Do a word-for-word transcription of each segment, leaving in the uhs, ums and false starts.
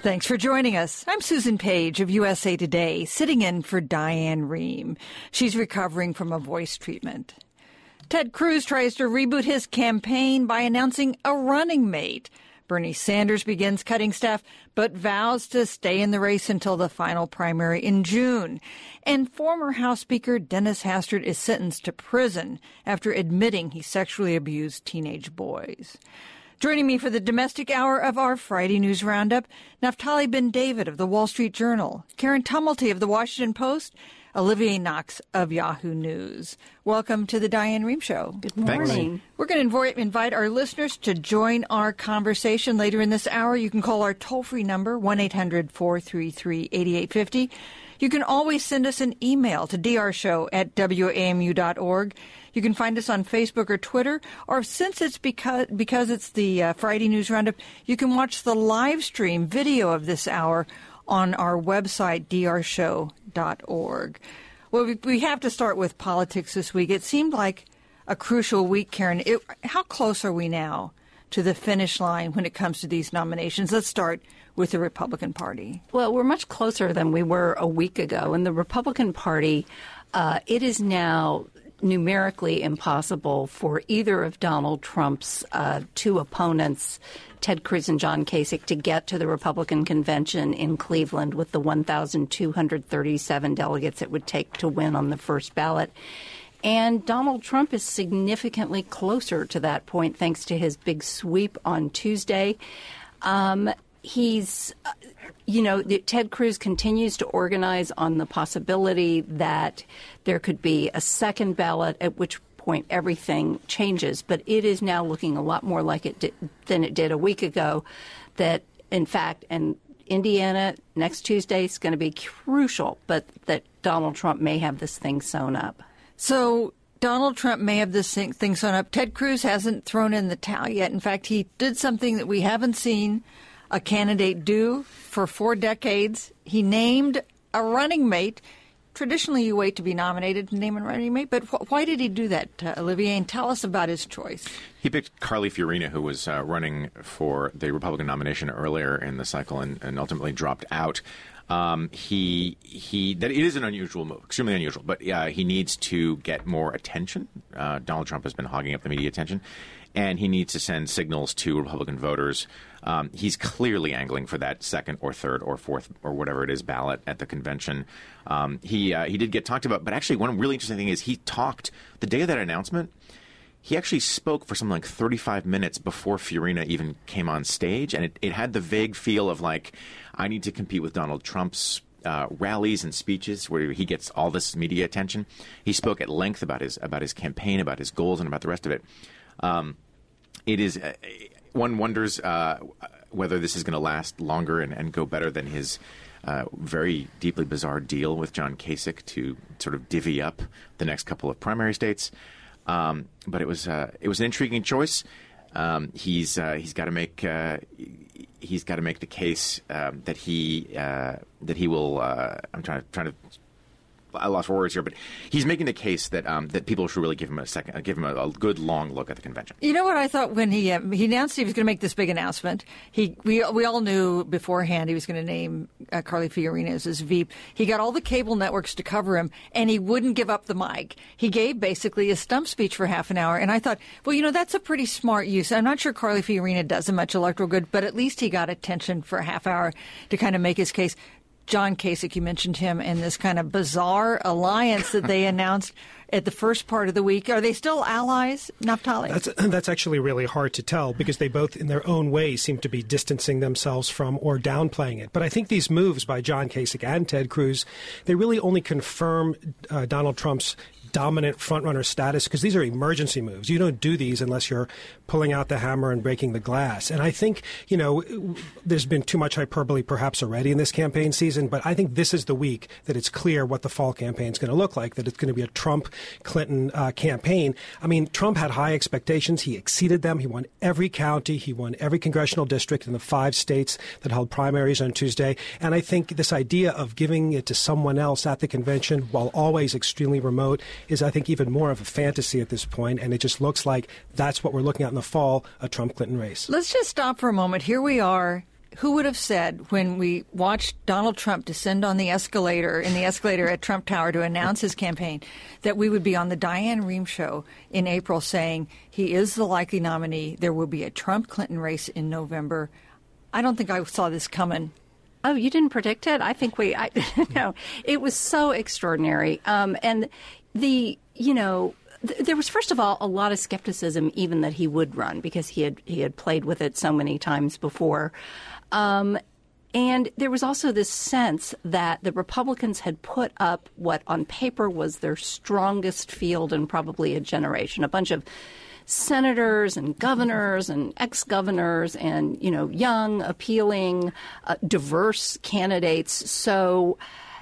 Thanks for joining us. I'm Susan Page of U S A Today, sitting in for Diane Rehm. She's recovering from a voice treatment. Ted Cruz tries to reboot his campaign by announcing a running mate. Bernie Sanders begins cutting staff, but vows to stay in the race until the final primary in June. And former House Speaker Dennis Hastert is sentenced to prison after admitting he sexually abused teenage boys. Joining me for the domestic hour of our Friday News Roundup, Naftali Ben-David of the Wall Street Journal, Karen Tumulty of the Washington Post, Olivier Knox of Yahoo News. Welcome to the Diane Rehm Show. Good morning. Thanks. We're going to invo- invite our listeners to join our conversation later in this hour. You can call our toll-free number, one eight hundred four three three eight eight five zero. You can always send us an email to d r show at w a m u dot org. You can find us on Facebook or Twitter, or since it's because because it's the uh, Friday News Roundup, you can watch the live stream video of this hour on our website, d r show dot org. Well, we, we have to start with politics this week. It seemed like a crucial week, Karen. It, how close are we now to the finish line when it comes to these nominations? Let's start with the Republican Party. Well, we're much closer than we were a week ago. In the Republican Party, uh, it is now numerically impossible for either of Donald Trump's uh, two opponents, Ted Cruz and John Kasich, to get to the Republican convention in Cleveland with the one thousand two hundred thirty-seven delegates it would take to win on the first ballot. And Donald Trump is significantly closer to that point thanks to his big sweep on Tuesday. Um, he's, uh, you know, Ted Cruz continues to organize on the possibility that there could be a second ballot, at which point everything changes. But it is now looking a lot more like it did, than it did a week ago, that, in fact, and Indiana next Tuesday is going to be crucial, but that Donald Trump may have this thing sewn up. So Donald Trump may have this thing, thing sewn up. Ted Cruz hasn't thrown in the towel yet. In fact, he did something that we haven't seen a candidate do for four decades. He named a running mate. Traditionally, you wait to be nominated to name a running mate, but wh- why did he do that, uh, Olivier? And tell us about his choice. He picked Carly Fiorina, who was uh, running for the Republican nomination earlier in the cycle and, and ultimately dropped out. Um, he he that it is an unusual move, extremely unusual, but uh, he needs to get more attention. Uh, Donald Trump has been hogging up the media attention, and he needs to send signals to Republican voters. Um, he's clearly angling for that second or third or fourth or whatever it is ballot at the convention. Um, he uh, he did get talked about, but actually one really interesting thing is he talked the day of that announcement. He actually spoke for something like thirty-five minutes before Fiorina even came on stage, and it, it had the vague feel of like, I need to compete with Donald Trump's uh, rallies and speeches where he gets all this media attention. He spoke at length about his about his campaign, about his goals, and about the rest of it. Um, it is uh, one wonders uh, whether this is going to last longer and, and go better than his uh, very deeply bizarre deal with John Kasich to sort of divvy up the next couple of primary states. Um, but it was uh, it was an intriguing choice. Um, he's uh, he's got to make uh, he's got to make the case um, that he uh, that he will. Uh, I'm trying to trying to. I lost words here, but he's making the case that um, that people should really give him a second, uh, give him a, a good long look at the convention. You know what I thought when he uh, he announced he was going to make this big announcement. He we we all knew beforehand he was going to name uh, Carly Fiorina as his V P. He got all the cable networks to cover him, and he wouldn't give up the mic. He gave basically a stump speech for half an hour, and I thought, well, you know, that's a pretty smart use. I'm not sure Carly Fiorina does him much electoral good, but at least he got attention for a half hour to kind of make his case. John Kasich, you mentioned him, and this kind of bizarre alliance that they announced at the first part of the week. Are they still allies, Naftali? That's, that's actually really hard to tell because they both, in their own way, seem to be distancing themselves from or downplaying it. But I think these moves by John Kasich and Ted Cruz, they really only confirm uh, Donald Trump's dominant frontrunner status because these are emergency moves. You don't do these unless you're pulling out the hammer and breaking the glass. And I think, you know, there's been too much hyperbole perhaps already in this campaign season, but I think this is the week that it's clear what the fall campaign is going to look like, that it's going to be a Trump-Clinton uh, campaign. I mean, Trump had high expectations. He exceeded them. He won every county. He won every congressional district in the five states that held primaries on Tuesday. And I think this idea of giving it to someone else at the convention, while always extremely remote, is, I think, even more of a fantasy at this point, and it just looks like that's what we're looking at in the fall, a Trump-Clinton race. Let's just stop for a moment. Here we are who would have said when we watched Donald Trump descend on the escalator, in the escalator at Trump Tower to announce his campaign, that we would be on the Diane Rehm show in April saying he is the likely nominee. There will be a Trump-Clinton race in November. I don't think I saw this coming. Oh, you didn't predict it? I think we, I, no, it was so extraordinary. Um, and the, you know, th- there was, first of all, a lot of skepticism even that he would run because he had, he had played with it so many times before. Um, and there was also this sense that the Republicans had put up what on paper was their strongest field in probably a generation, a bunch of senators and governors and ex-governors and, you know, young, appealing, uh, diverse candidates. So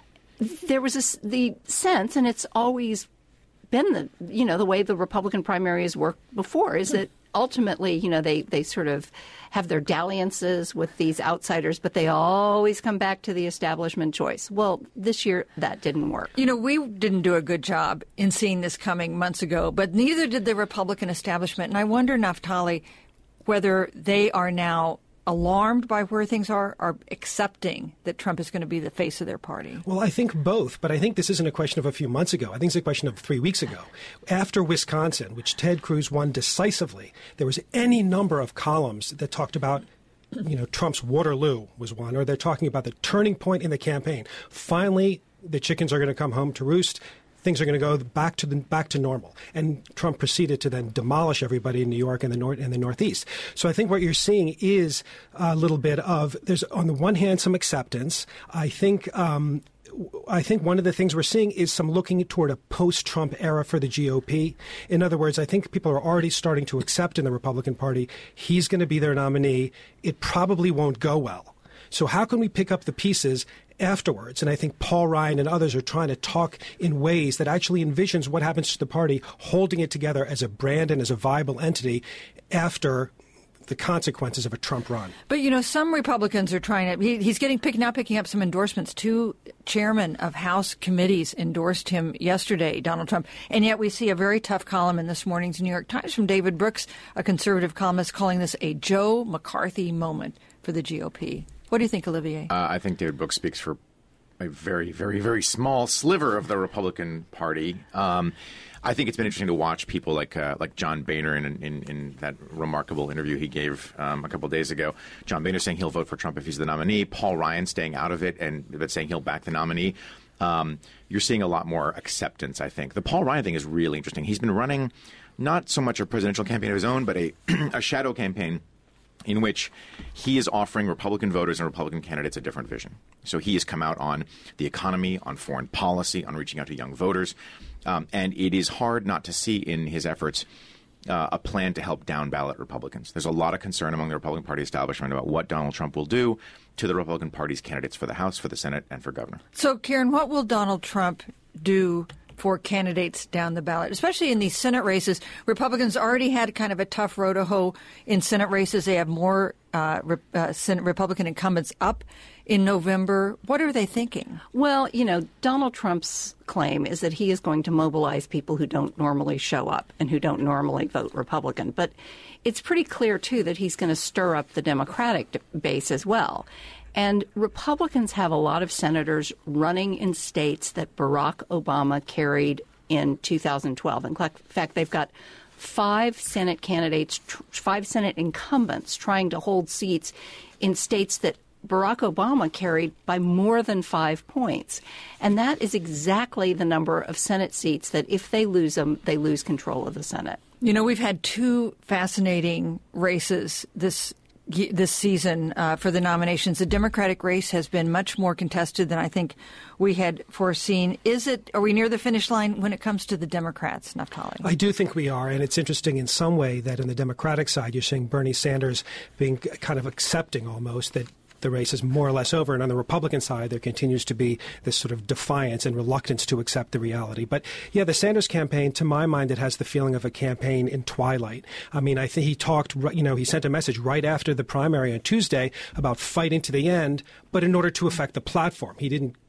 there was this, the sense, and it's always been the, you know, the way the Republican primaries worked before, is that ultimately, you know, they, they sort of have their dalliances with these outsiders, but they always come back to the establishment choice. Well, this year that didn't work. You know, we didn't do a good job in seeing this coming months ago, but neither did the Republican establishment. And I wonder, Naftali, whether they are now alarmed by where things are, or accepting that Trump is going to be the face of their party? Well, I think both, but I think this isn't a question of a few months ago. I think it's a question of three weeks ago. After Wisconsin, which Ted Cruz won decisively, there was any number of columns that talked about, you know, Trump's Waterloo was one, or they're talking about the turning point in the campaign. Finally, the chickens are going to come home to roost. Things are going to go back to the, back to normal. And Trump proceeded to then demolish everybody in New York and the North and the Northeast. So I think what you're seeing is a little bit of, there's on the one hand some acceptance. I think um, I think one of the things we're seeing is some looking toward a post-Trump era for the G O P. In other words, I think people are already starting to accept in the Republican Party he's going to be their nominee. It probably won't go well. So how can we pick up the pieces afterwards? And I think Paul Ryan and others are trying to talk in ways that actually envisions what happens to the party holding it together as a brand and as a viable entity after the consequences of a Trump run. But, you know, some Republicans are trying to, he, he's getting pick, now picking up some endorsements. Two chairmen of House committees endorsed him yesterday, Donald Trump. And yet we see a very tough column in this morning's New York Times from David Brooks, a conservative columnist, calling this a Joe McCarthy moment for the G O P. What do you think, Olivier? Uh, I think David Brooks speaks for a very, very, very small sliver of the Republican Party. Um, I think it's been interesting to watch people like uh, like John Boehner in, in, in that remarkable interview he gave um, a couple of days ago. John Boehner saying he'll vote for Trump if he's the nominee. Paul Ryan staying out of it and but saying he'll back the nominee. Um, you're seeing a lot more acceptance, I think. The Paul Ryan thing is really interesting. He's been running not so much a presidential campaign of his own, but a, a shadow campaign in which he is offering Republican voters and Republican candidates a different vision. So he has come out on the economy, on foreign policy, on reaching out to young voters. Um, and it is hard not to see in his efforts uh, a plan to help down-ballot Republicans. There's a lot of concern among the Republican Party establishment about what Donald Trump will do to the Republican Party's candidates for the House, for the Senate, and for governor. So, Karen, what will Donald Trump do for candidates down the ballot, especially in these Senate races? Republicans already had kind of a tough row to hoe in Senate races. They have more uh, Re- uh, Senate Republican incumbents up in November. What are they thinking? Well, you know, Donald Trump's claim is that he is going to mobilize people who don't normally show up and who don't normally vote Republican. But it's pretty clear, too, that he's going to stir up the Democratic base as well. And Republicans have a lot of senators running in states that Barack Obama carried in two thousand twelve. In fact, they've got five Senate candidates, five Senate incumbents trying to hold seats in states that Barack Obama carried by more than five points. And that is exactly the number of Senate seats that if they lose them, they lose control of the Senate. You know, we've had two fascinating races this this season uh, for the nominations. The Democratic race has been much more contested than I think we had foreseen. Is it? Are we near the finish line when it comes to the Democrats, Naftali? I do think we are, and it's interesting in some way that on the Democratic side, you're seeing Bernie Sanders being kind of accepting almost that the race is more or less over. And on the Republican side, there continues to be this sort of defiance and reluctance to accept the reality. But yeah, the Sanders campaign, to my mind, it has the feeling of a campaign in twilight. I mean, I think he talked, you know, he sent a message right after the primary on Tuesday about fighting to the end, but in order to affect the platform. He didn't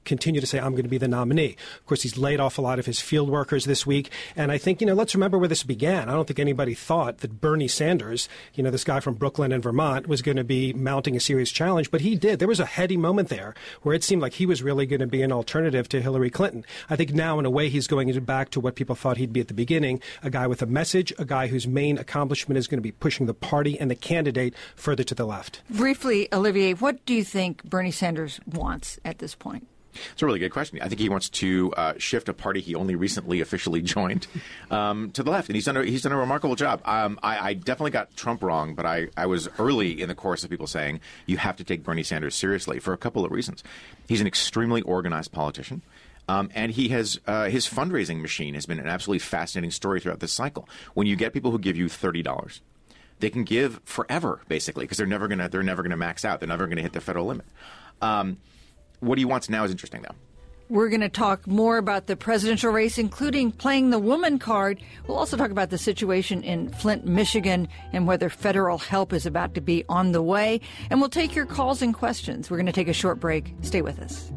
continue to say, I'm going to be the nominee. Of course, he's laid off a lot of his field workers this week. And I think, you know, let's remember where this began. I don't think anybody thought that Bernie Sanders, you know, this guy from Brooklyn and Vermont, was going to be mounting a serious challenge. But he did. There was a heady moment there where it seemed like he was really going to be an alternative to Hillary Clinton. I think now, in a way, he's going back to what people thought he'd be at the beginning, a guy with a message, a guy whose main accomplishment is going to be pushing the party and the candidate further to the left. Briefly, Olivier, what do you think Bernie Sanders wants at this point? It's a really good question. I think he wants to uh, shift a party he only recently officially joined um, to the left, and he's done a, he's done a remarkable job. Um, I, I definitely got Trump wrong, but I, I was early in the course of people saying you have to take Bernie Sanders seriously for a couple of reasons. He's an extremely organized politician. Um, and he has uh, his fundraising machine has been an absolutely fascinating story throughout this cycle. When you get people who give you thirty dollars, they can give forever, basically, because they're never gonna they're never gonna max out. They're never gonna hit the federal limit. Um, What he wants now is interesting, though. We're going to talk more about the presidential race, including playing the woman card. We'll also talk about the situation in Flint, Michigan, and whether federal help is about to be on the way. And we'll take your calls and questions. We're going to take a short break. Stay with us.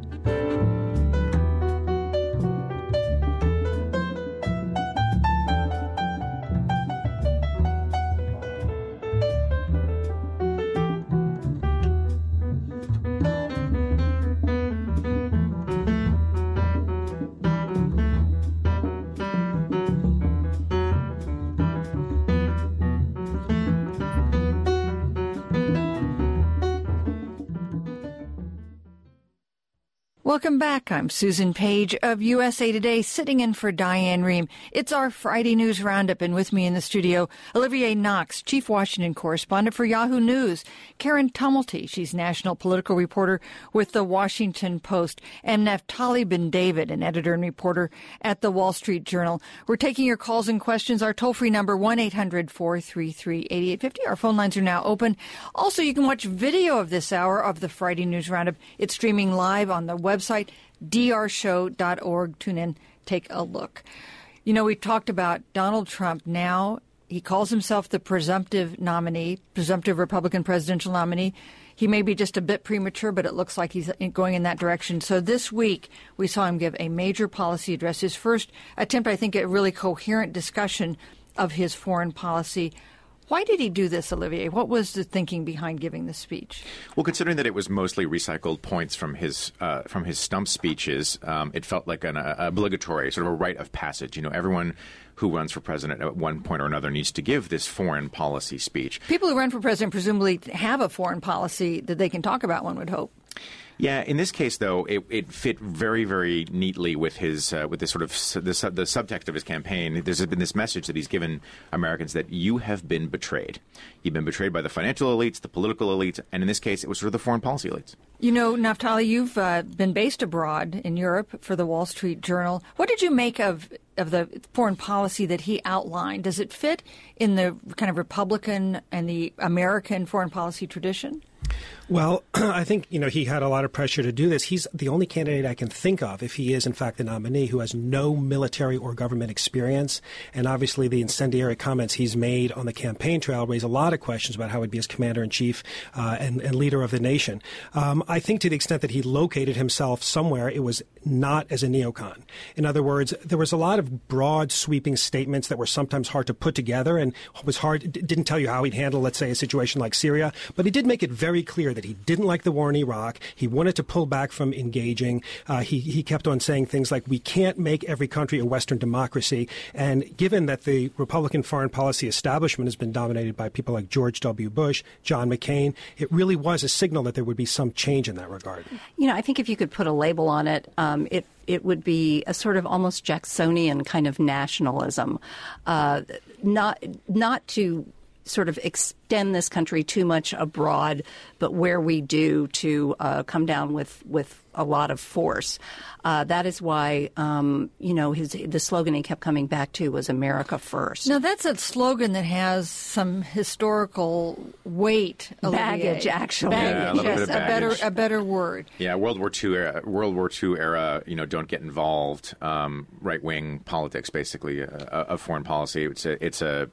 Welcome back. I'm Susan Page of U S A Today, sitting in for Diane Rehm. It's our Friday News Roundup, and with me in the studio, Olivier Knox, Chief Washington Correspondent for Yahoo News, Karen Tumulty, she's National Political Reporter with The Washington Post, and Naftali Ben-David, an editor and reporter at The Wall Street Journal. We're taking your calls and questions. Our toll-free number, one eight hundred four three three eight eight five zero. Our phone lines are now open. Also, you can watch video of this hour of the Friday News Roundup. It's streaming live on the website. Website, d r show dot org. Tune in, take a look. You know, we talked about Donald Trump. Now he calls himself the presumptive nominee, presumptive Republican presidential nominee. He may be just a bit premature, but it looks like he's going in that direction. So this week, we saw him give a major policy address, his first attempt, I think, at a really coherent discussion of his foreign policy. Why did he do this, Olivier? What was the thinking behind giving this speech? Well, considering that it was mostly recycled points from his uh, from his stump speeches, um, it felt like an uh, obligatory, sort of a rite of passage. You know, everyone who runs for president at one point or another needs to give this foreign policy speech. People who run for president presumably have a foreign policy that they can talk about, one would hope. Yeah, in this case, though, it, it fit very, very neatly with his uh, with this sort of su- the, sub- the subtext of his campaign. There's been this message that he's given Americans that you have been betrayed. You've been betrayed by the financial elites, the political elites, and in this case, it was sort of the foreign policy elites. You know, Naftali, you've uh, been based abroad in Europe for the Wall Street Journal. What did you make of of the foreign policy that he outlined? Does it fit in the kind of Republican and the American foreign policy tradition? Well, I think, you know, he had a lot of pressure to do this. He's the only candidate I can think of, if he is, in fact, the nominee, who has no military or government experience. And obviously the incendiary comments he's made on the campaign trail raise a lot of questions about how he'd be as commander-in-chief uh, and, and leader of the nation. Um, I think to the extent that he located himself somewhere, it was not as a neocon. In other words, there was a lot of broad, sweeping statements that were sometimes hard to put together and was hard, didn't tell you how he'd handle, let's say, a situation like Syria. But he did make it very clear that he didn't like the war in Iraq. He wanted to pull back from engaging. Uh, he, he kept on saying things like, we can't make every country a Western democracy. And given that the Republican foreign policy establishment has been dominated by people like George W. Bush, John McCain, it really was a signal that there would be some change in that regard. You know, I think if you could put a label on it, um, it it would be a sort of almost Jacksonian kind of nationalism, uh, not not to sort of extend this country too much abroad, but where we do to uh, come down with, with a lot of force. Uh, that is why, um, you know, his the slogan he kept coming back to was America First. Now, that's a slogan that has some historical weight. Baggage, actually. Baggage, yeah, a little yes, bit of a better, baggage. a better word. Yeah, World War Two era, World War Two era, you know, don't get involved, um, right-wing politics, basically, uh, of foreign policy. It's a, it's a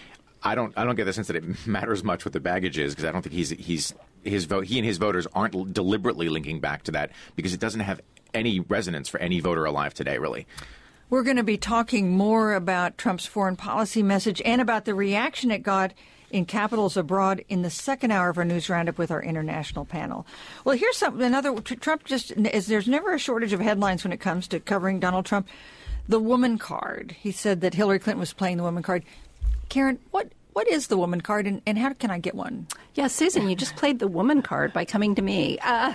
I don't. I don't get the sense that it matters much what the baggage is, because I don't think he's he's his vote. He and his voters aren't deliberately linking back to that, because it doesn't have any resonance for any voter alive today, really. We're going to be talking more about Trump's foreign policy message and about the reaction it got in capitals abroad in the second hour of our news roundup with our international panel. Well, here's something. Another Trump just is. There's never a shortage of headlines when it comes to covering Donald Trump. The woman card. He said that Hillary Clinton was playing the woman card. Karen, what what is the woman card, and, and how can I get one? Yeah, Susan, you just played the woman card by coming to me. Uh,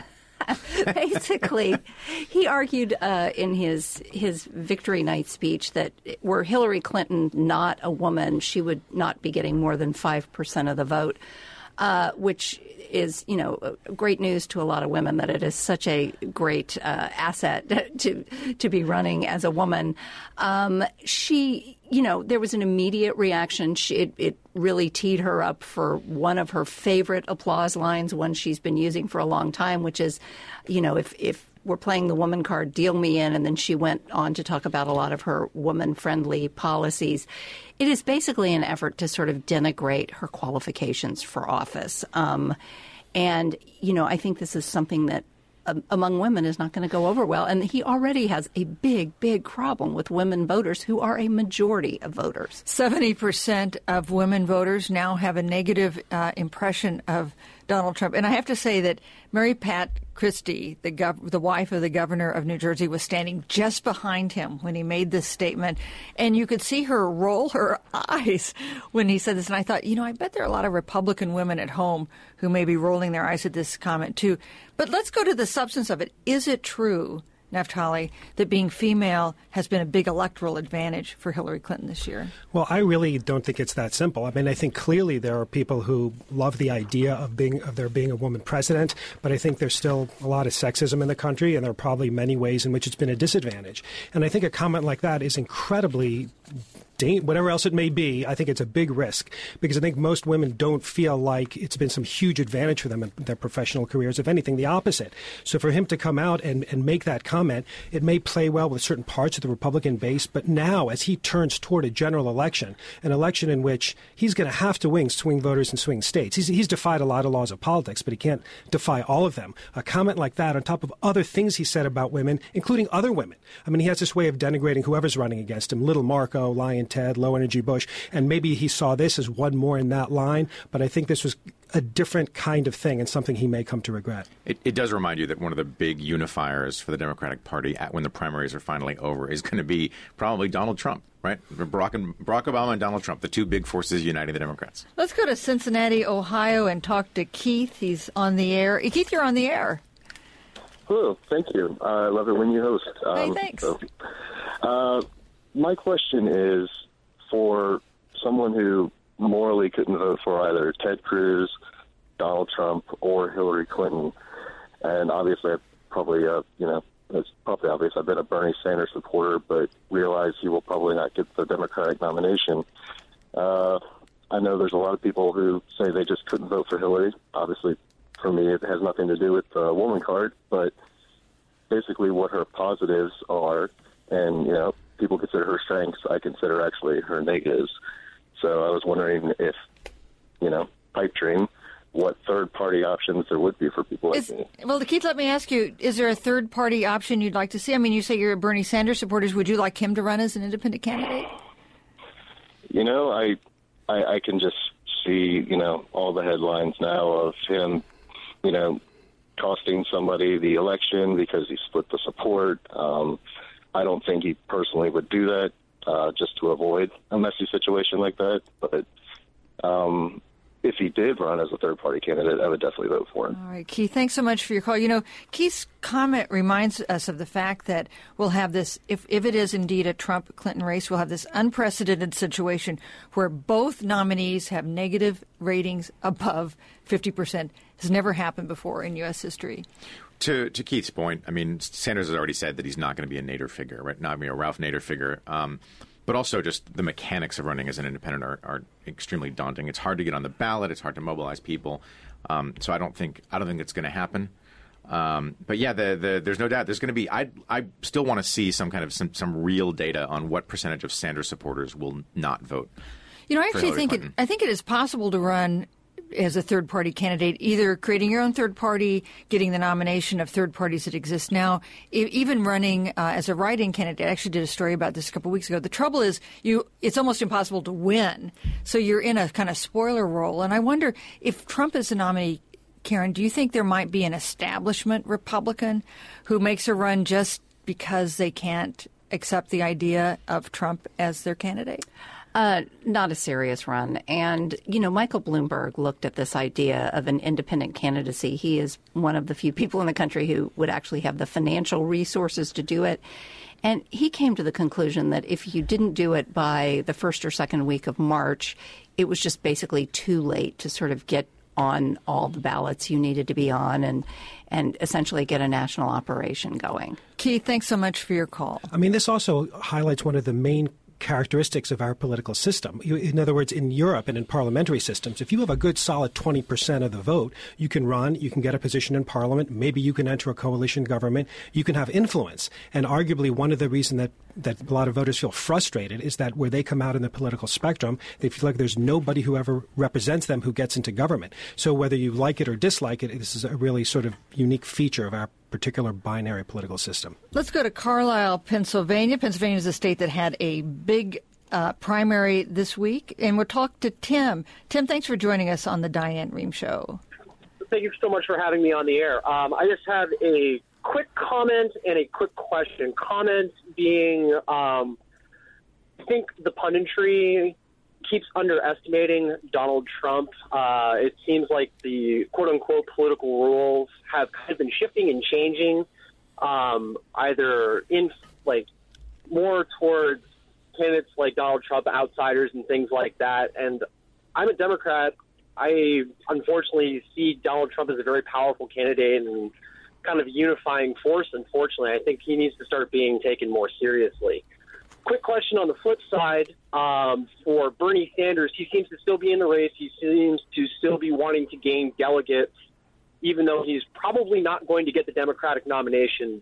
Basically, he argued uh, in his his victory night speech that were Hillary Clinton not a woman, she would not be getting more than five percent of the vote, uh, which is, you know, great news to a lot of women that it is such a great uh, asset to to be running as a woman. Um, she, you know, there was an immediate reaction. She, it, it really teed her up for one of her favorite applause lines, one she's been using for a long time, which is, you know, if if we're playing the woman card, deal me in. And then she went on to talk about a lot of her woman-friendly policies. It is basically an effort to sort of denigrate her qualifications for office. Um, and, you know, I think this is something that um, among women is not going to go over well. And he already has a big, big problem with women voters who are a majority of voters. seventy percent of women voters now have a negative uh, impression of Donald Trump. And I have to say that Mary Pat Christie, the gov- the wife of the governor of New Jersey, was standing just behind him when he made this statement. And you could see her roll her eyes when he said this. And I thought, you know, I bet there are a lot of Republican women at home who may be rolling their eyes at this comment, too. But let's go to the substance of it. Is it true, Naftali, that being female has been a big electoral advantage for Hillary Clinton this year? Well, I really don't think it's that simple. I mean, I think clearly there are people who love the idea of being of there being a woman president, but I think there's still a lot of sexism in the country, and there are probably many ways in which it's been a disadvantage. And I think a comment like that is incredibly whatever else it may be, I think it's a big risk because I think most women don't feel like it's been some huge advantage for them in their professional careers. If anything, the opposite. So for him to come out and, and make that comment, it may play well with certain parts of the Republican base. But now, as he turns toward a general election, an election in which he's going to have to win swing voters in swing states, he's, he's defied a lot of laws of politics, but he can't defy all of them. A comment like that on top of other things he said about women, including other women. I mean, he has this way of denigrating whoever's running against him, Little Marco, Lyon Ted, Low Energy Bush, and maybe he saw this as one more in that line, but I think this was a different kind of thing and something he may come to regret. It, it does remind you that one of the big unifiers for the Democratic Party at, when the primaries are finally over is going to be probably Donald Trump, right? Barack, and, Barack Obama and Donald Trump, the two big forces uniting the Democrats. Let's go to Cincinnati, Ohio, and talk to Keith. He's on the air. Keith, you're on the air. Hello, thank you. Uh, I love it when you host. Um, hey, thanks. So, uh, my question is, for someone who morally couldn't vote for either Ted Cruz, Donald Trump, or Hillary Clinton, and obviously, I probably, uh, you know, it's probably obvious I've been a Bernie Sanders supporter, but realize he will probably not get the Democratic nomination. Uh, I know there's a lot of people who say they just couldn't vote for Hillary. Obviously, for me, it has nothing to do with the woman card, but basically what her positives are, and, you know, people consider her strengths, I consider actually her negatives. So I was wondering if, you know, pipe dream, what third-party options there would be for people like is, me. Well, Keith, let me ask you, is there a third-party option you'd like to see? I mean, you say you're a Bernie Sanders supporter. Would you like him to run as an independent candidate? You know, I, I, I can just see, you know, all the headlines now of him, you know, costing somebody the election because he split the support. Um, I don't think he personally would do that uh, just to avoid a messy situation like that. But um, if he did run as a third-party candidate, I would definitely vote for him. All right, Keith, thanks so much for your call. You know, Keith's comment reminds us of the fact that we'll have this, if, if it is indeed a Trump-Clinton race, we'll have this unprecedented situation where both nominees have negative ratings above fifty percent. Has never happened before in U S history. To to Keith's point, I mean, Sanders has already said that he's not going to be a Nader figure, right? Not going to be a Ralph Nader figure. Um, but also just the mechanics of running as an independent are, are extremely daunting. It's hard to get on the ballot. It's hard to mobilize people. Um, so I don't think I don't think it's going to happen. Um, but yeah, the, the, there's no doubt there's going to be. I I still want to see some kind of some, some real data on what percentage of Sanders supporters will not vote. You know, I actually think it, Clinton. I think it is possible to run as a third-party candidate, either creating your own third party, getting the nomination of third parties that exist now, e- even running uh, as a write-in candidate. I actually did a story about this a couple weeks ago. The trouble is you it's almost impossible to win, so you're in a kind of spoiler role. And I wonder if Trump is the nominee, Karen, do you think there might be an establishment Republican who makes a run just because they can't accept the idea of Trump as their candidate? Uh, not a serious run. And, you know, Michael Bloomberg looked at this idea of an independent candidacy. He is one of the few people in the country who would actually have the financial resources to do it. And he came to the conclusion that if you didn't do it by the first or second week of March, it was just basically too late to sort of get on all the ballots you needed to be on and and essentially get a national operation going. Keith, thanks so much for your call. I mean, this also highlights one of the main characteristics of our political system. In other words, in Europe and in parliamentary systems, if you have a good solid twenty percent of the vote, you can run, you can get a position in parliament, maybe you can enter a coalition government, you can have influence. And arguably one of the reasons that that a lot of voters feel frustrated is that where they come out in the political spectrum, they feel like there's nobody who ever represents them who gets into government. So whether you like it or dislike it, this is a really sort of unique feature of our particular binary political system. Let's go to Carlisle, Pennsylvania. Pennsylvania is a state that had a big uh, primary this week, and we'll talk to Tim. Tim, thanks for joining us on the Diane Rehm Show. Thank you so much for having me on the air. Um, I just have a quick comment and a quick question. Comment being, um, I think the punditry keeps underestimating Donald Trump. Uh, it seems like the quote-unquote political rules have kind of been shifting and changing, um, either in like more towards candidates like Donald Trump, outsiders, and things like that. And I'm a Democrat. I unfortunately see Donald Trump as a very powerful candidate and kind of unifying force. Unfortunately, I think he needs to start being taken more seriously. Quick question on the flip side, um, for Bernie Sanders, he seems to still be in the race. He seems to still be wanting to gain delegates, even though he's probably not going to get the Democratic nomination.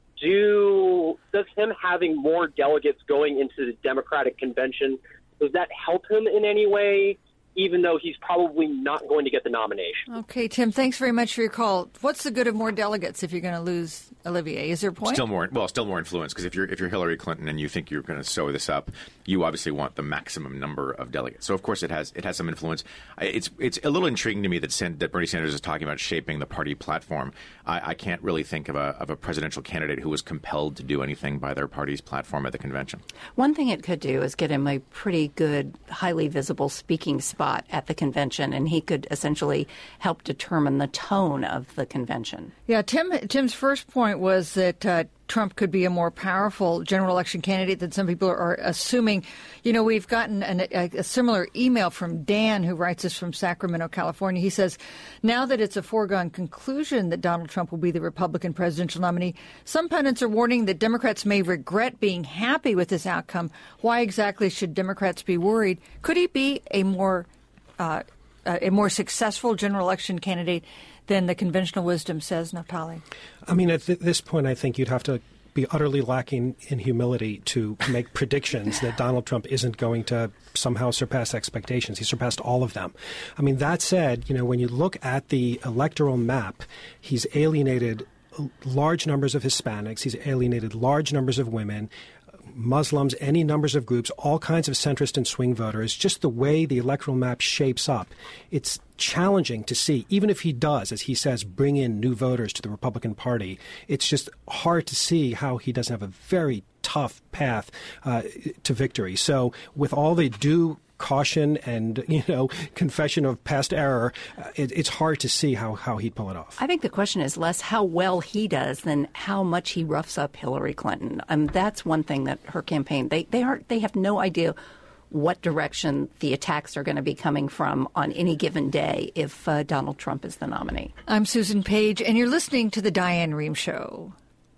Do does him having more delegates going into the Democratic convention, does that help him in any way, even though he's probably not going to get the nomination? Okay, Tim, thanks very much for your call. What's the good of more delegates if you're going to lose Olivier? Is there a point? Still more, well, still more influence, because if you're if you're Hillary Clinton and you think you're going to sew this up, you obviously want the maximum number of delegates. So of course it has it has some influence. It's it's a little intriguing to me that San, that Bernie Sanders is talking about shaping the party platform. I, I can't really think of a of a presidential candidate who was compelled to do anything by their party's platform at the convention. One thing it could do is get him a pretty good, highly visible speaking spot at the convention, and he could essentially help determine the tone of the convention. Yeah, Tim. Tim's first point was that uh, Trump could be a more powerful general election candidate than some people are assuming. You know, we've gotten an, a, a similar email from Dan, who writes us from Sacramento, California. He says, now that it's a foregone conclusion that Donald Trump will be the Republican presidential nominee, some pundits are warning that Democrats may regret being happy with this outcome. Why exactly should Democrats be worried? Could he be a more uh, a more successful general election candidate than the conventional wisdom says, Naftali? I mean, at th- this point, I think you'd have to be utterly lacking in humility to make predictions that Donald Trump isn't going to somehow surpass expectations. He surpassed all of them. I mean, that said, you know, when you look at the electoral map, he's alienated large numbers of Hispanics. He's alienated large numbers of women, Muslims, any numbers of groups, all kinds of centrist and swing voters. Just the way the electoral map shapes up, it's challenging to see, even if he does, as he says, bring in new voters to the Republican Party. It's just hard to see how he doesn't have a very tough path uh, to victory. So with all the due caution and, you know, confession of past error, uh, it, it's hard to see how, how he'd pull it off. I think the question is less how well he does than how much he roughs up Hillary Clinton. Um, that's one thing that her campaign, they, they aren't, they have no idea what direction the attacks are going to be coming from on any given day if uh, Donald Trump is the nominee. I'm Susan Page, and you're listening to The Diane Rehm Show.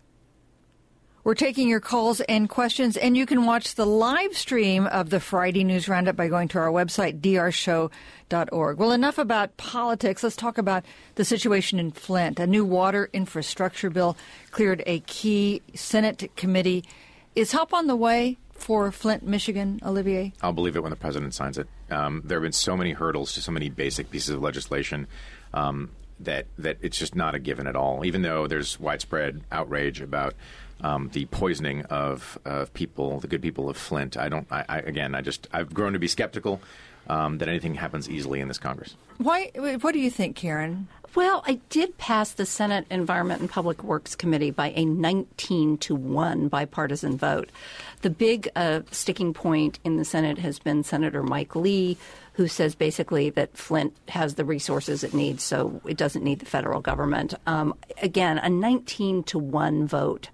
We're taking your calls and questions, and you can watch the live stream of the Friday News Roundup by going to our website, d r show dot org. Well, enough about politics. Let's talk about the situation in Flint. A new water infrastructure bill cleared a key Senate committee. Is help on the way for Flint, Michigan, Olivier? I'll believe it when the president signs it. Um, there have been so many hurdles to so many basic pieces of legislation um, that that it's just not a given at all. Even though there's widespread outrage about um, the poisoning of of people, the good people of Flint, I don't. I, I again, I just I've grown to be skeptical um, that anything happens easily in this Congress. Why? What do you think, Karen? Well, I did pass the Senate Environment and Public Works Committee by a nineteen to one bipartisan vote. The big uh, sticking point in the Senate has been Senator Mike Lee, who says basically that Flint has the resources it needs, so it doesn't need the federal government. Um, again, a nineteen to one vote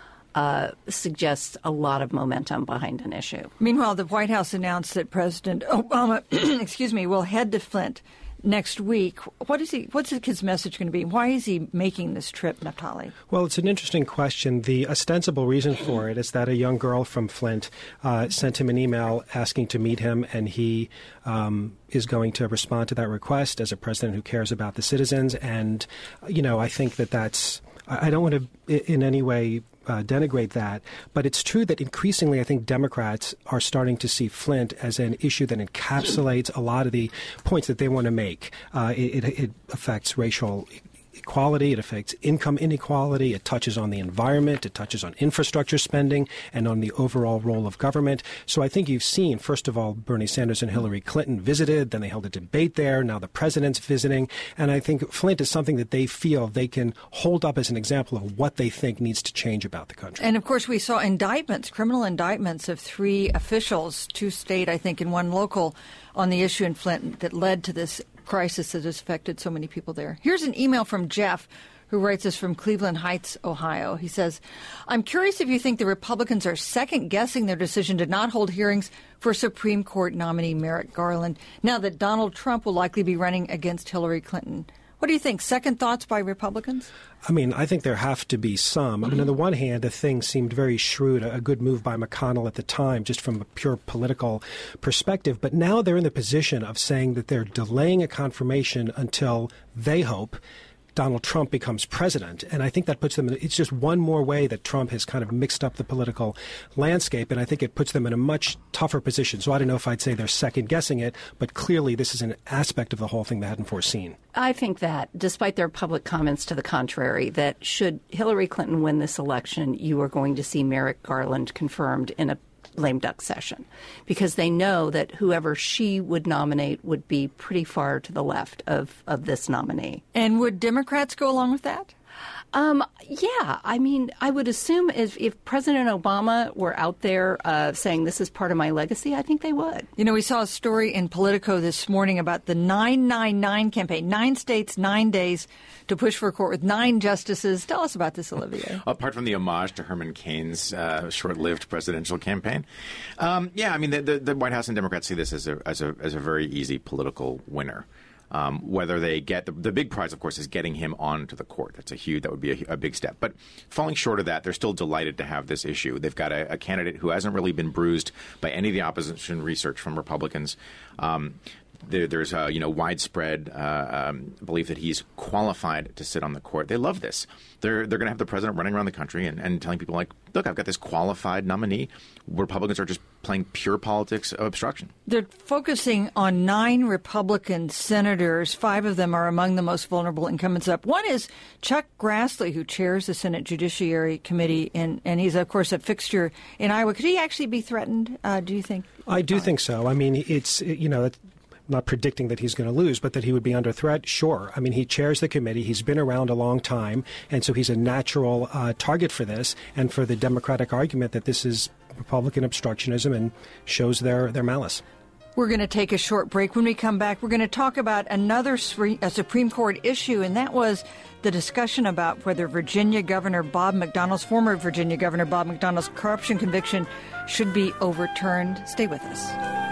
uh, suggests a lot of momentum behind an issue. Meanwhile, the White House announced that President Obama, excuse me, will head to Flint next week. What is he? What's his message going to be? Why is he making this trip, Naftali? Well, it's an interesting question. The ostensible reason for it is that a young girl from Flint uh, sent him an email asking to meet him, and he um, is going to respond to that request as a president who cares about the citizens. And, you know, I think that that's – I don't want to in any way – Uh, denigrate that, but it's true that increasingly I think Democrats are starting to see Flint as an issue that encapsulates a lot of the points that they want to make. Uh, it, it, it affects racial equality, it affects income inequality, it touches on the environment, it touches on infrastructure spending, and on the overall role of government. So I think you've seen, first of all, Bernie Sanders and Hillary Clinton visited, then they held a debate there, now the president's visiting, and I think Flint is something that they feel they can hold up as an example of what they think needs to change about the country. And of course we saw indictments, criminal indictments of three officials, two state, I think, and one local, on the issue in Flint that led to this crisis that has affected so many people there. Here's an email from Jeff, who writes us from Cleveland Heights, Ohio. He says, I'm curious if you think the Republicans are second-guessing their decision to not hold hearings for Supreme Court nominee Merrick Garland now that Donald Trump will likely be running against Hillary Clinton. What do you think? Second thoughts by Republicans? I mean, I think there have to be some. I mean, on the one hand, the thing seemed very shrewd, a good move by McConnell at the time, just from a pure political perspective. But now they're in the position of saying that they're delaying a confirmation until they hope Donald Trump becomes president. And I think that puts them in, it's just one more way that Trump has kind of mixed up the political landscape. And I think it puts them in a much tougher position. So I don't know if I'd say they're second guessing it, but clearly this is an aspect of the whole thing they hadn't foreseen. I think that, despite their public comments to the contrary, that should Hillary Clinton win this election, you are going to see Merrick Garland confirmed in a lame duck session, because they know that whoever she would nominate would be pretty far to the left of, of this nominee. And would Democrats go along with that? Um, yeah, I mean, I would assume if, if President Obama were out there uh, saying this is part of my legacy, I think they would. You know, we saw a story in Politico this morning about the nine nine nine campaign, nine states, nine days to push for a court with nine justices. Tell us about this, Olivia. Apart from the homage to Herman Cain's uh, short-lived presidential campaign, um, yeah, I mean, the, the, the White House and Democrats see this as a as a as a very easy political winner. Um, whether they get the, the big prize, of course, is getting him onto the court. That's a huge. That would be a, a big step. But falling short of that, they're still delighted to have this issue. They've got a, a candidate who hasn't really been bruised by any of the opposition research from Republicans. Um, there, there's a you know widespread uh, um, belief that he's qualified to sit on the court. They love this. They're they're going to have the president running around the country and, and telling people like, look, I've got this qualified nominee. Republicans are just playing pure politics of obstruction. They're focusing on nine Republican senators. Five of them are among the most vulnerable incumbents up. One is Chuck Grassley, who chairs the Senate Judiciary Committee, and, and he's, of course, a fixture in Iowa. Could he actually be threatened, uh, do you think? I do think so. I mean, it's, you know, it's, I'm not predicting that he's going to lose, but that he would be under threat, sure. I mean, he chairs the committee. He's been around a long time, and so he's a natural uh, target for this and for the Democratic argument that this is Republican obstructionism and shows their, their malice. We're going to take a short break. When we come back, we're going to talk about another a Supreme Court issue, and that was the discussion about whether Virginia Governor Bob McDonnell's, former Virginia Governor Bob McDonnell's corruption conviction should be overturned. Stay with us.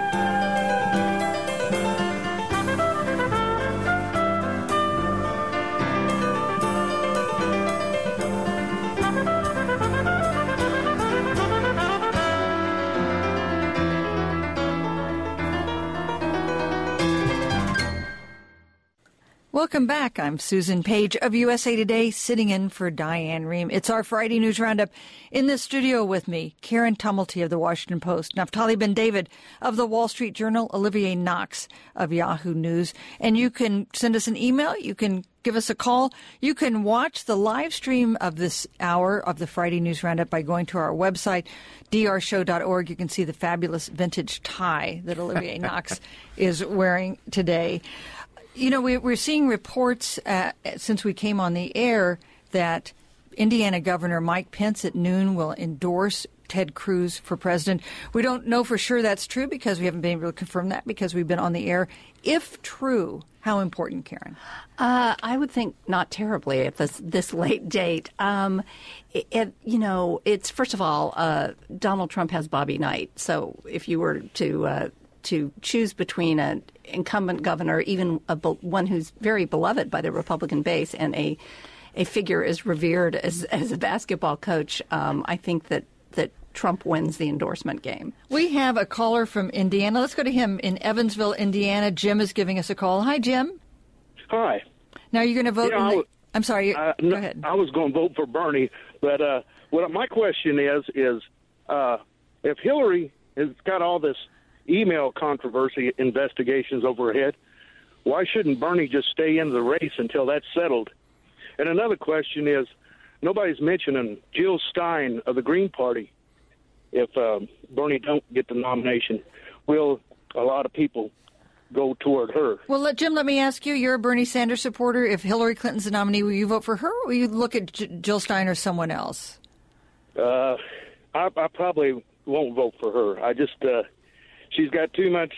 Welcome back. I'm Susan Page of U S A Today, sitting in for Diane Rehm. It's our Friday News Roundup. In the studio with me, Karen Tumulty of the Washington Post, Naftali Ben-David of the Wall Street Journal, Olivier Knox of Yahoo News. And you can send us an email. You can give us a call. You can watch the live stream of this hour of the Friday News Roundup by going to our website, d r show dot org. You can see the fabulous vintage tie that Olivier Knox is wearing today. You know, we, we're seeing reports uh, since we came on the air that Indiana Governor Mike Pence at noon will endorse Ted Cruz for president. We don't know for sure that's true because we haven't been able to confirm that because we've been on the air. If true, how important, Karen? Uh, I would think not terribly at this this late date. Um, it, it, you know, it's first of all, uh, Donald Trump has Bobby Knight. So if you were to uh, to choose between an incumbent governor, even a, one who's very beloved by the Republican base, and a a figure as revered as, as a basketball coach, um, I think that, that Trump wins the endorsement game. We have a caller from Indiana. Let's go to him in Evansville, Indiana. Jim is giving us a call. Hi, Jim. Hi. Now you're going to vote. You know, in I the, was, I'm sorry. uh, go ahead. I was going to vote for Bernie, but uh, what my question is is uh, if Hillary has got all this email controversy investigations over her head, why shouldn't Bernie just stay in the race until that's settled? And another question is, nobody's mentioning Jill Stein of the Green Party. If um, Bernie don't get the nomination, will a lot of people go toward her? Well, let, Jim, let me ask you, you're a Bernie Sanders supporter. If Hillary Clinton's the nominee, will you vote for her, or will you look at J- Jill Stein or someone else? Uh, I, I probably won't vote for her. I just... Uh, She's got too much,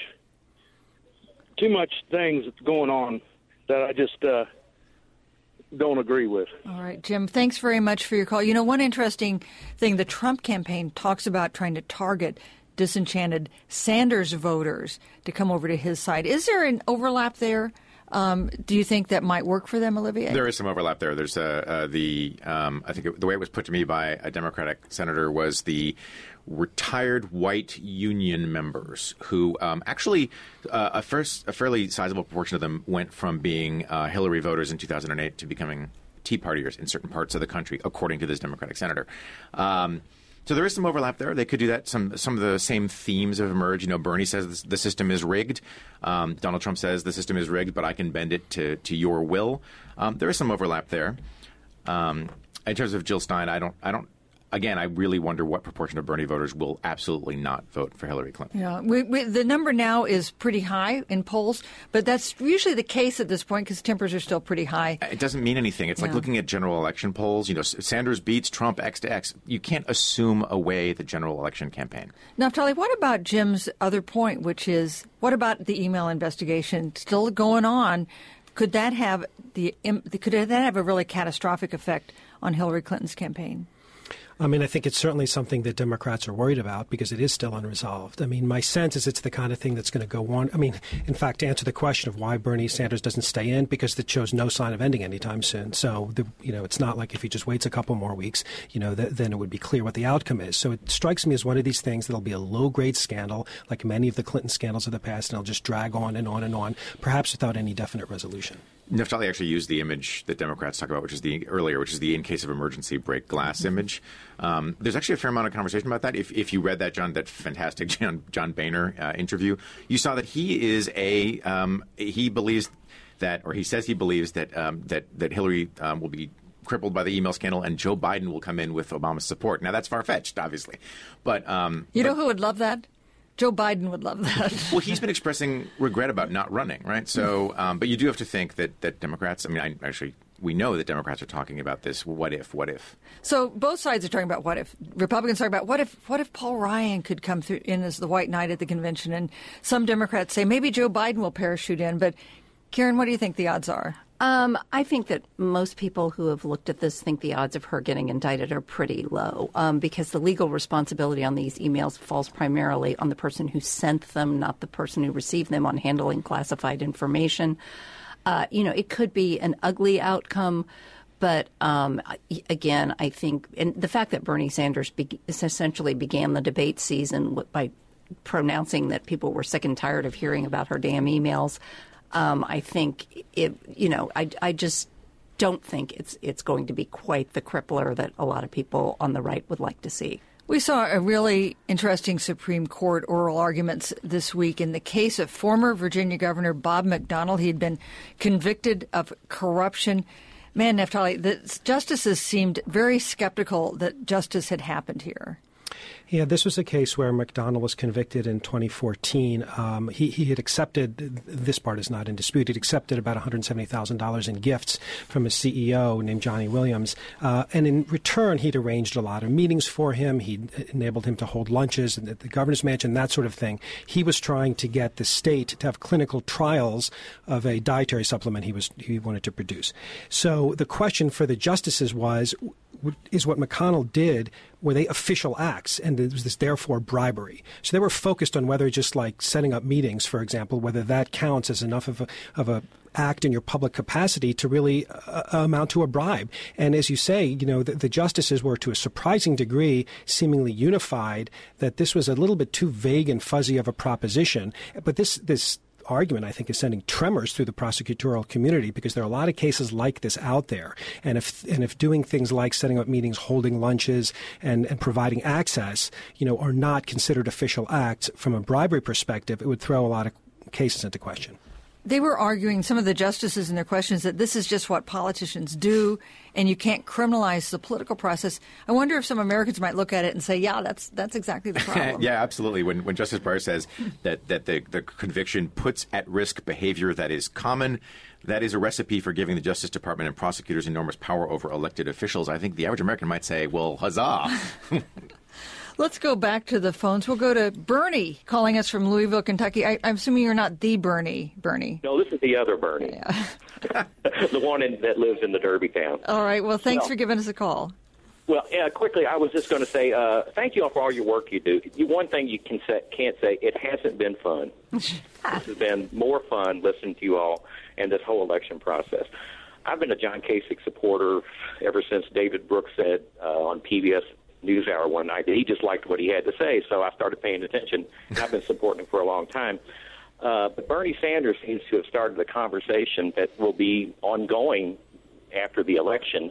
too much things going on that I just uh, don't agree with. All right, Jim, thanks very much for your call. You know, one interesting thing, the Trump campaign talks about trying to target disenchanted Sanders voters to come over to his side. Is there an overlap there? Um, do you think that might work for them, Olivier? There is some overlap there. There's uh, uh, the um, I think it, the way it was put to me by a Democratic senator was the retired white union members who um, actually uh, a first a fairly sizable proportion of them went from being uh, Hillary voters in two thousand eight to becoming Tea Partiers in certain parts of the country, according to this Democratic senator. Um, So there is some overlap there. They could do that. Some some of the same themes have emerged. You know, Bernie says the system is rigged. Um, Donald Trump says the system is rigged, but I can bend it to, to your will. Um, there is some overlap there. Um, in terms of Jill Stein, I don't I don't. Again, I really wonder what proportion of Bernie voters will absolutely not vote for Hillary Clinton. Yeah, we, we, the number now is pretty high in polls, but that's usually the case at this point because tempers are still pretty high. It doesn't mean anything. It's yeah. like looking at general election polls. You know, Sanders beats Trump X to X. You can't assume away the general election campaign. Naftali, what about Jim's other point, which is what about the email investigation still going on? Could that have the could that have a really catastrophic effect on Hillary Clinton's campaign? I mean, I think it's certainly something that Democrats are worried about because it is still unresolved. I mean, my sense is it's the kind of thing that's going to go on. I mean, in fact, to answer the question of why Bernie Sanders doesn't stay in, because it shows no sign of ending anytime soon. So, the, you know, it's not like if he just waits a couple more weeks, you know, th- then it would be clear what the outcome is. So it strikes me as one of these things that'll be a low-grade scandal, like many of the Clinton scandals of the past, and it'll just drag on and on and on, perhaps without any definite resolution. Naftali actually used the image that Democrats talk about, which is the earlier, which is the in case of emergency break glass mm-hmm. image. Um, there's actually a fair amount of conversation about that. If, if you read that John, that fantastic John, John Boehner uh, interview, you saw that he is a um, he believes that, or he says he believes that um, that that Hillary um, will be crippled by the email scandal, and Joe Biden will come in with Obama's support. Now that's far fetched, obviously, but um, you but, know who would love that? Joe Biden would love that. Well, he's been expressing regret about not running, right? So, um, but you do have to think that, that Democrats, I mean, I, actually, we know that Democrats are talking about this what if, what if. So both sides are talking about what if. Republicans talk about what if what if Paul Ryan could come through in as the white knight at the convention, and some Democrats say maybe Joe Biden will parachute in. But Karen, what do you think the odds are? Um, I think that most people who have looked at this think the odds of her getting indicted are pretty low um, because the legal responsibility on these emails falls primarily on the person who sent them, not the person who received them, on handling classified information. Uh, you know, it could be an ugly outcome, but um, again, I think and the fact that Bernie Sanders be- essentially began the debate season by pronouncing that people were sick and tired of hearing about her damn emails Um, I think it, you know, I, I just don't think it's it's going to be quite the crippler that a lot of people on the right would like to see. We saw a really interesting Supreme Court oral arguments this week in the case of former Virginia Governor Bob McDonnell. He had been convicted of corruption. Man, Naftali, the justices seemed very skeptical that justice had happened here. Yeah, this was a case where McDonnell was convicted in twenty fourteen. Um, he, he had accepted, this part is not in dispute, he'd accepted about one hundred seventy thousand dollars in gifts from a C E O named Johnny Williams. Uh, and in return, he'd arranged a lot of meetings for him. He'd enabled him to hold lunches at the governor's mansion, that sort of thing. He was trying to get the state to have clinical trials of a dietary supplement he was he wanted to produce. So the question for the justices was, is what McConnell did, were they official acts, and it was this therefore bribery. So they were focused on whether just like setting up meetings, for example, whether that counts as enough of a, of a act in your public capacity to really uh, amount to a bribe. And as you say, you know, the, the justices were to a surprising degree seemingly unified that this was a little bit too vague and fuzzy of a proposition. But this this argument, I think, is sending tremors through the prosecutorial community, because there are a lot of cases like this out there. And if and if doing things like setting up meetings, holding lunches, and, and providing access, you know, are not considered official acts from a bribery perspective, it would throw a lot of cases into question. They were arguing, some of the justices in their questions, that this is just what politicians do and you can't criminalize the political process. I wonder if some Americans might look at it and say, yeah, that's that's exactly the problem. Yeah, absolutely. When when Justice Breyer says that, that the, the conviction puts at risk behavior that is common, that is a recipe for giving the Justice Department and prosecutors enormous power over elected officials, I think the average American might say, well, huzzah. Let's go back to the phones. We'll go to Bernie calling us from Louisville, Kentucky. I, I'm assuming you're not the Bernie, Bernie. No, this is the other Bernie, yeah. the one in, that lives in the Derby town. All right. Well, thanks well, for giving us a call. Well, yeah, quickly, I was just going to say uh, thank you all for all your work you do. You, one thing you can say, can't say, it hasn't been fun. This has been more fun listening to you all and this whole election process. I've been a John Kasich supporter ever since David Brooks said uh, on P B S NewsHour one night that he just liked what he had to say, so I started paying attention, and I've been supporting him for a long time. Uh, but Bernie Sanders seems to have started a conversation that will be ongoing after the election,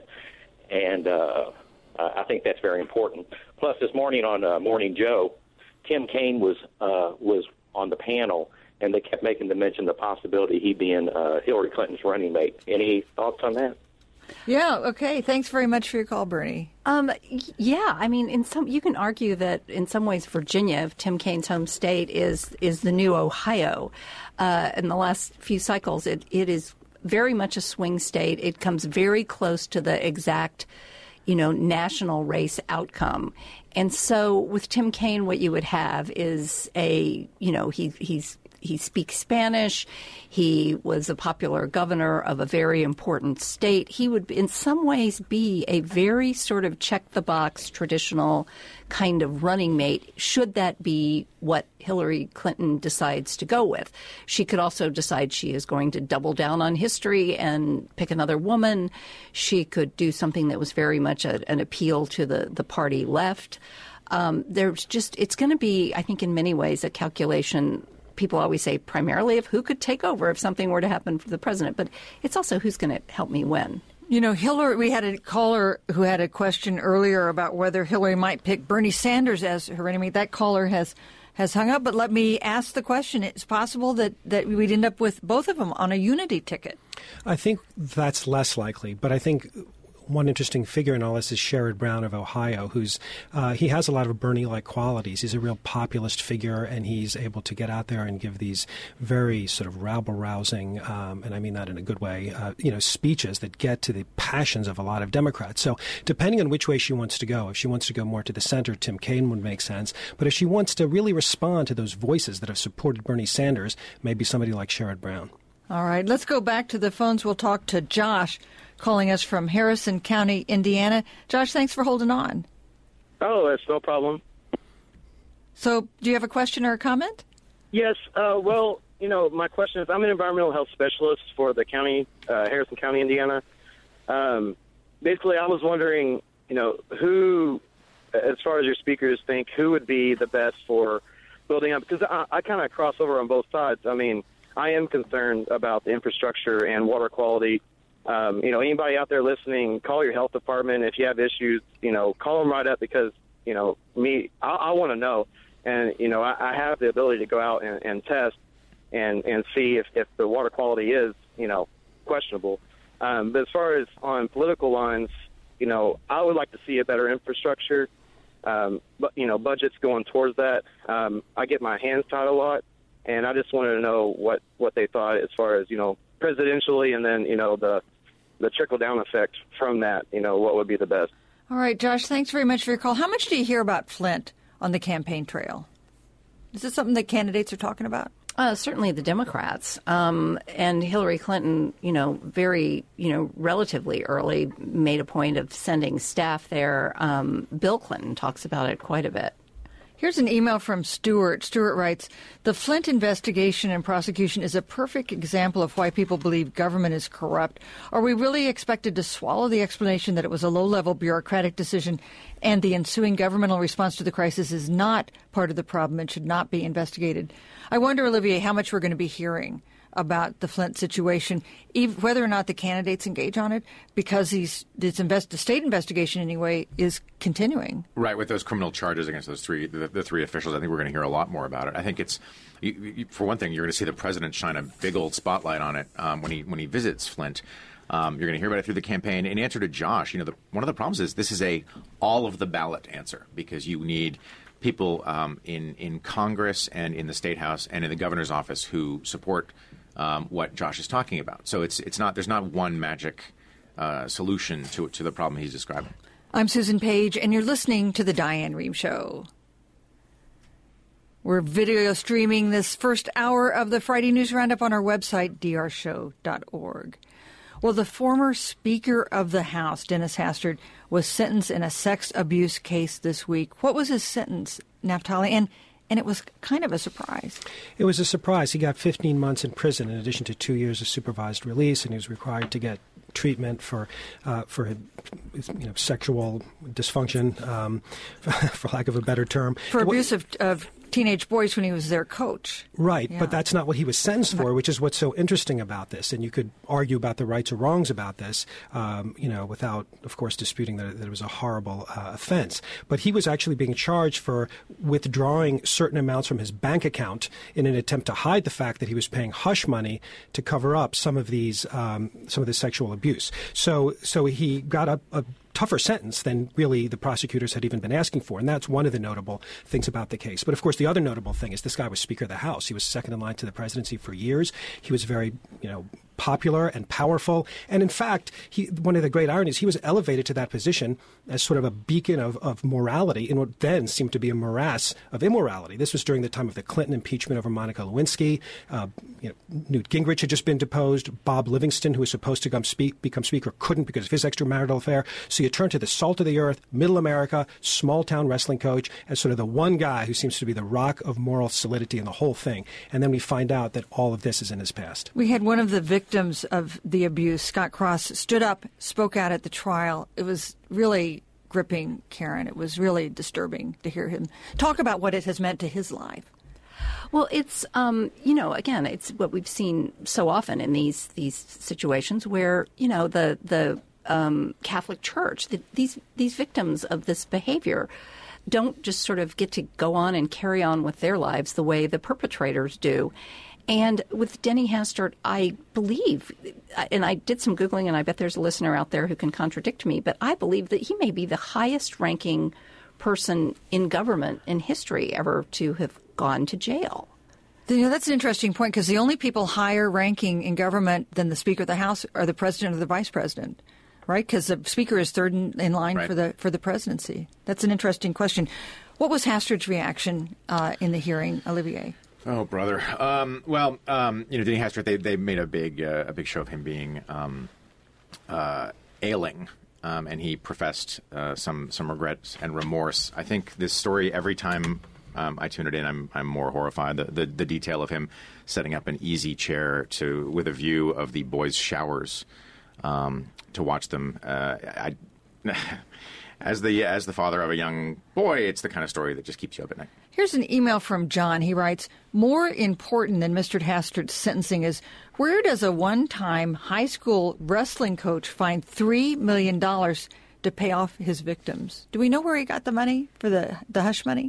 and uh, I think that's very important. Plus, this morning on uh, Morning Joe, Tim Kaine was uh, was on the panel, and they kept making the mention the possibility he being uh, Hillary Clinton's running mate. Any thoughts on that? Yeah, okay. Thanks very much for your call, Bernie. Um, yeah, I mean, in some you can argue that in some ways Virginia, Tim Kaine's home state, is is the new Ohio. Uh, in the last few cycles, it, it is very much a swing state. It comes very close to the exact, you know, national race outcome. And so with Tim Kaine, what you would have is a, you know, he he's He speaks Spanish. He was a popular governor of a very important state. He would, in some ways, be a very sort of check-the-box traditional kind of running mate, should that be what Hillary Clinton decides to go with. She could also decide she is going to double down on history and pick another woman. She could do something that was very much a, an appeal to the, the party left. Um, there's just, it's going to be, I think, in many ways, a calculation. People always say primarily of who could take over if something were to happen for the president, but it's also who's going to help me win. You know, Hillary, we had a caller who had a question earlier about whether Hillary might pick Bernie Sanders as her enemy. That caller has, has hung up, but let me ask the question. It's possible that, that we'd end up with both of them on a unity ticket. I think that's less likely, but I think one interesting figure in all this is Sherrod Brown of Ohio, who's uh, he has a lot of Bernie-like qualities. He's a real populist figure, and he's able to get out there and give these very sort of rabble-rousing, um, and I mean that in a good way, uh, you know, speeches that get to the passions of a lot of Democrats. So depending on which way she wants to go, if she wants to go more to the center, Tim Kaine would make sense. But if she wants to really respond to those voices that have supported Bernie Sanders, maybe somebody like Sherrod Brown. All right, let's go back to the phones. We'll talk to Josh, calling us from Harrison County, Indiana. Josh, thanks for holding on. Oh, that's no problem. So do you have a question or a comment? Yes. Uh, well, you know, my question is, I'm an environmental health specialist for the county, uh, Harrison County, Indiana. Um, basically, I was wondering, you know, who, as far as your speakers think, who would be the best for building up? Because I, I kind of cross over on both sides. I mean, I am concerned about the infrastructure and water quality. Um, you know, anybody out there listening, call your health department. If you have issues, you know, call them right up because, you know, me, I, I want to know. And, you know, I, I have the ability to go out and, and test and, and see if, if the water quality is, you know, questionable. Um, but as far as on political lines, you know, I would like to see a better infrastructure, um, but, you know, budgets going towards that. Um, I get my hands tied a lot, and I just wanted to know what, what they thought as far as, you know, presidentially and then, you know, the the trickle-down effect from that, you know, what would be the best. All right, Josh, thanks very much for your call. How much do you hear about Flint on the campaign trail? Is this something that candidates are talking about? Uh, certainly the Democrats. Um, and Hillary Clinton, you know, very, you know, relatively early made a point of sending staff there. Um, Bill Clinton talks about it quite a bit. Here's an email from Stuart. Stuart writes, the Flint investigation and prosecution is a perfect example of why people believe government is corrupt. Are we really expected to swallow the explanation that it was a low-level bureaucratic decision and the ensuing governmental response to the crisis is not part of the problem and should not be investigated? I wonder, Olivier, how much we're going to be hearing about the Flint situation, even whether or not the candidates engage on it, because these, this invest, the state investigation anyway is continuing. Right, with those criminal charges against those three, the, the three officials, I think we're going to hear a lot more about it. I think it's, you, you, for one thing, you're going to see the president shine a big old spotlight on it um, when he when he visits Flint. Um, you're going to hear about it through the campaign. In answer to Josh, you know, the, one of the problems is this is a all of the ballot answer because you need people um, in in Congress and in the State House and in the governor's office who support Um, what Josh is talking about. So it's it's not there's not one magic uh, solution to to the problem he's describing. I'm Susan Page, and you're listening to The Diane Rehm Show. We're video streaming this first hour of the Friday News Roundup on our website, d r show dot org. Well, the former Speaker of the House, Dennis Hastert, was sentenced in a sex abuse case this week. What was his sentence, Naftali? And And it was kind of a surprise. It was a surprise. He got fifteen months in prison in addition to two years of supervised release, and he was required to get treatment for uh, for you know sexual dysfunction, um, for lack of a better term. For abuse of, of teenage boys when he was their coach. Right, yeah. But that's not what he was sentenced for, which is what's so interesting about this. And you could argue about the rights or wrongs about this, um, you know, without, of course, disputing that, that it was a horrible uh, offense. But he was actually being charged for withdrawing certain amounts from his bank account in an attempt to hide the fact that he was paying hush money to cover up some of these, um, some of this sexual abuse. So, so he got a, a tougher sentence than really the prosecutors had even been asking for. And that's one of the notable things about the case. But of course, the other notable thing is this guy was Speaker of the House. He was second in line to the presidency for years. He was very, you know, popular and powerful. And in fact, he, one of the great ironies, he was elevated to that position as sort of a beacon of, of morality in what then seemed to be a morass of immorality. This was during the time of the Clinton impeachment over Monica Lewinsky. Uh, you know, Newt Gingrich had just been deposed. Bob Livingston, who was supposed to come speak, become Speaker, couldn't because of his extramarital affair. So you turn to the salt of the earth, middle America, small-town wrestling coach as sort of the one guy who seems to be the rock of moral solidity in the whole thing. And then we find out that all of this is in his past. We had one of the victims of the abuse, Scott Cross, stood up, spoke out at the trial. It was really gripping, Karen. It was really disturbing to hear him talk about what it has meant to his life. Well, it's, um, you know, again, it's what we've seen so often in these these situations where, you know, the the um, Catholic Church, the, these these victims of this behavior don't just sort of get to go on and carry on with their lives the way the perpetrators do. And with Denny Hastert, I believe, and I did some Googling, and I bet there's a listener out there who can contradict me, but I believe that he may be the highest-ranking person in government in history ever to have gone to jail. You know, that's an interesting point, because the only people higher ranking in government than the Speaker of the House are the President or the Vice President, right? Because the Speaker is third in, in line right. for the for the presidency. That's an interesting question. What was Hastert's reaction uh, in the hearing, Olivier? Oh, brother. Um, well, um, you know, Denny Hastert, they, they made a big uh, a big show of him being um, uh, ailing, um, and he professed uh, some some regret and remorse. I think this story, every time um, I tune it in, I'm I'm more horrified. The, the the detail of him setting up an easy chair to with a view of the boys' showers um, to watch them. Uh, I. as the as the father of a young boy, it's the kind of story that just keeps you up at night. Here's an email from John. He writes, more important than Mister Hastert's sentencing is, where does a one-time high school wrestling coach find three million dollars to pay off his victims? Do we know where he got the money for the, the hush money?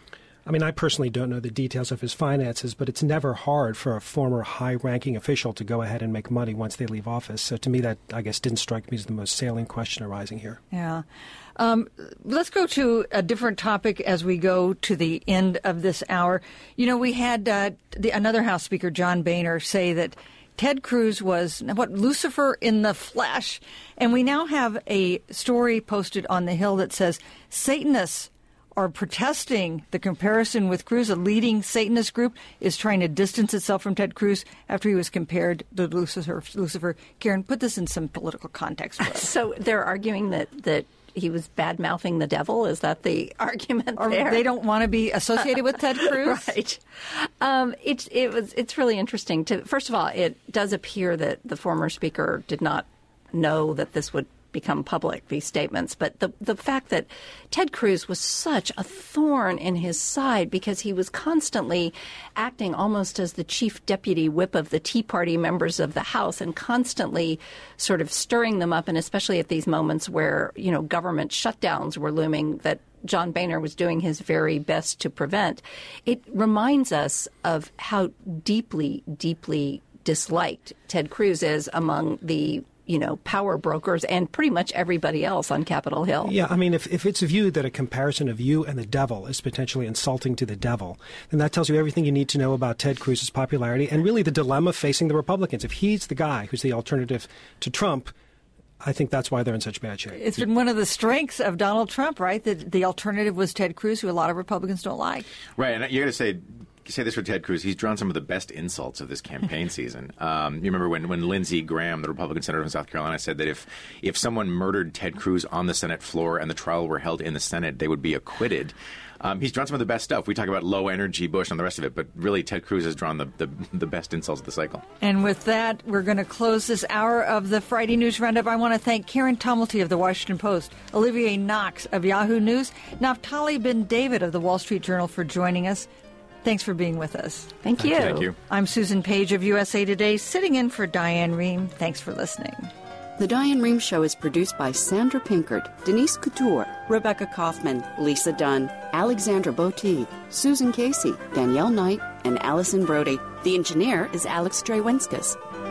I mean, I personally don't know the details of his finances, but it's never hard for a former high-ranking official to go ahead and make money once they leave office. So to me, that, I guess, didn't strike me as the most salient question arising here. Yeah. Um, let's go to a different topic as we go to the end of this hour. You know, we had uh, the, another House Speaker, John Boehner, say that Ted Cruz was, what, Lucifer in the flesh. And we now have a story posted on the Hill that says Satanists are protesting the comparison with Cruz. A leading Satanist group is trying to distance itself from Ted Cruz after he was compared to Lucifer. Lucifer. Karen, put this in some political context for us. So they're arguing that, that he was bad-mouthing the devil? Is that the argument or there? They don't want to be associated with Ted Cruz? Right. Um, it, it was, it's really interesting. To First of all, it does appear that the former speaker did not know that this would become public, these statements. But the the fact that Ted Cruz was such a thorn in his side because he was constantly acting almost as the chief deputy whip of the Tea Party members of the House and constantly sort of stirring them up, and especially at these moments where, you know, government shutdowns were looming that John Boehner was doing his very best to prevent. It reminds us of how deeply, deeply disliked Ted Cruz is among the you know, power brokers and pretty much everybody else on Capitol Hill. Yeah, I mean, if, if it's viewed that a comparison of you and the devil is potentially insulting to the devil, then that tells you everything you need to know about Ted Cruz's popularity and really the dilemma facing the Republicans. If he's the guy who's the alternative to Trump, I think that's why they're in such bad shape. It's been one of the strengths of Donald Trump, right? That the alternative was Ted Cruz, who a lot of Republicans don't like. Right, and you got to say... say this for Ted Cruz. He's drawn some of the best insults of this campaign season. Um, you remember when, when Lindsey Graham, the Republican senator from South Carolina, said that if if someone murdered Ted Cruz on the Senate floor and the trial were held in the Senate, they would be acquitted. Um, he's drawn some of the best stuff. We talk about low energy Bush and the rest of it, but really Ted Cruz has drawn the, the, the best insults of the cycle. And with that, we're going to close this hour of the Friday News Roundup. I want to thank Karen Tumulty of the Washington Post, Olivier Knox of Yahoo News, Naftali Ben David of the Wall Street Journal for joining us. Thanks for being with us. Thank you. Thank you. I'm Susan Page of U S A Today, sitting in for Diane Rehm. Thanks for listening. The Diane Rehm Show is produced by Sandra Pinkert, Denise Couture, Rebecca Kaufman, Lisa Dunn, Alexandra Botti, Susan Casey, Danielle Knight, and Allison Brody. The engineer is Alex Drewenskus.